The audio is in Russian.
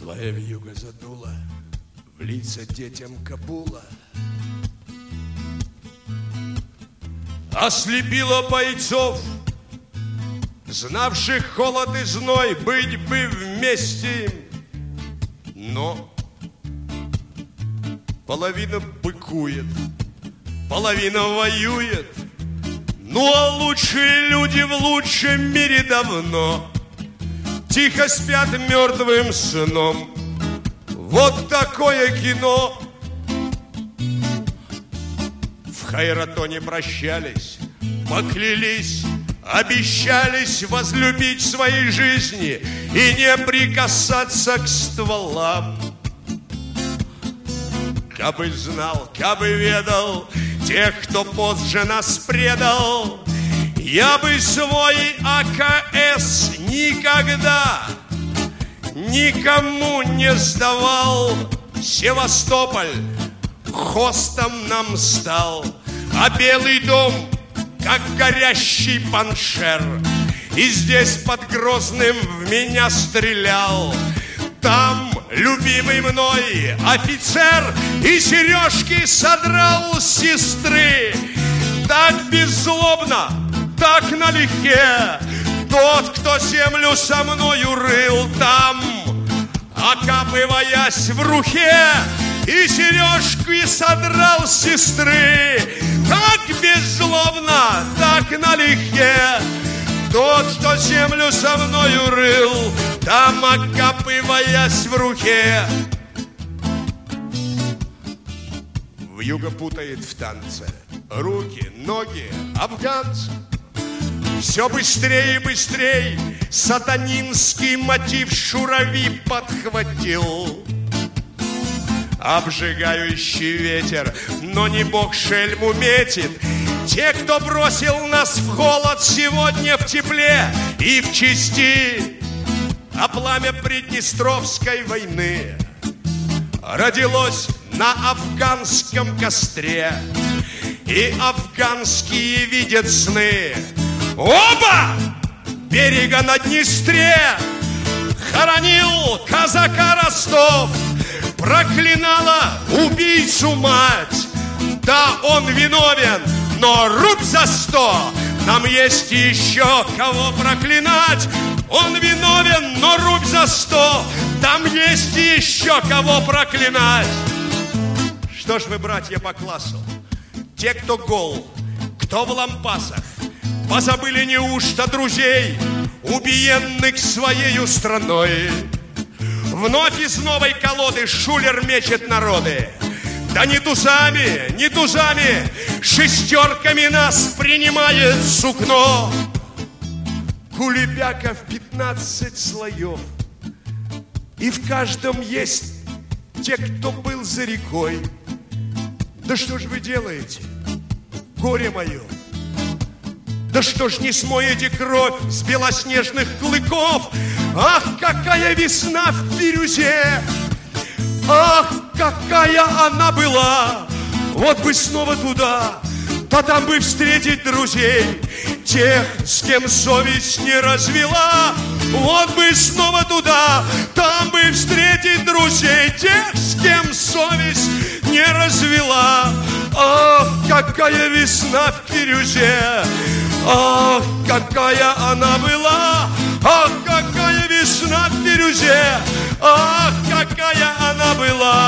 Злая вьюга задула в лица детям Кабула, ослепила бойцов, знавших холод и зной, быть бы вместе им. Но половина быкует, половина воюет. Ну а лучшие люди в лучшем мире давно тихо спят мертвым сном. Вот такое кино. В Хайратоне прощались, поклялись, обещались возлюбить своей жизни и не прикасаться к стволам. Кабы знал, кабы ведал тех, кто позже нас предал, я бы свой АКС никогда никому не сдавал. Севастополь хостом нам стал, а Белый дом, как горящий паншер, и здесь под Грозным в меня стрелял. Там любимый мной офицер и сережки содрал с сестры. Так беззлобно, так налегке тот, кто землю со мною рыл там, окапываясь в руке, и сережки содрал с сестры. Так беззлобно, так налегке тот, кто землю со мною рыл, там окапываясь в руке. Вьюга путает в танце руки, ноги, афганцы. Все быстрее и быстрее сатанинский мотив шурави подхватил. Обжигающий ветер, но не бог шельму метит. Те, кто бросил нас в холод, сегодня в тепле и в чести. А пламя Приднестровской войны родилось на афганском костре, и афганские видят сны. Оба берега на Днестре хоронил казака Ростов, проклинала убийцу мать. Да, он виновен, но рубь за 100. Нам есть еще кого проклинать. Он виновен, но рубь за 100. Там есть еще кого проклинать. Что ж вы, братья по классу, те, кто гол, кто в лампасах, позабыли неужто друзей, убиенных своею страной? Вновь из новой колоды шулер мечет народы. Да не тузами, не тузами, шестерками нас принимает сукно. Кулебяка в 15 слоев, и в каждом есть те, кто был за рекой. Да что ж вы делаете, горе мое? Да что ж не смоете кровь с белоснежных клыков? Ах, какая весна в Бирюзе! Ах, какая она была! Вот бы снова туда, да там бы встретить друзей, тех, с кем совесть не развела. Вот бы снова туда, там бы встретить друзей, тех, с кем совесть не развела. Ах, какая весна в Бирюзе! Ах, какая она была! Ах, какая весна в Бирюзе! Ах, какая она была!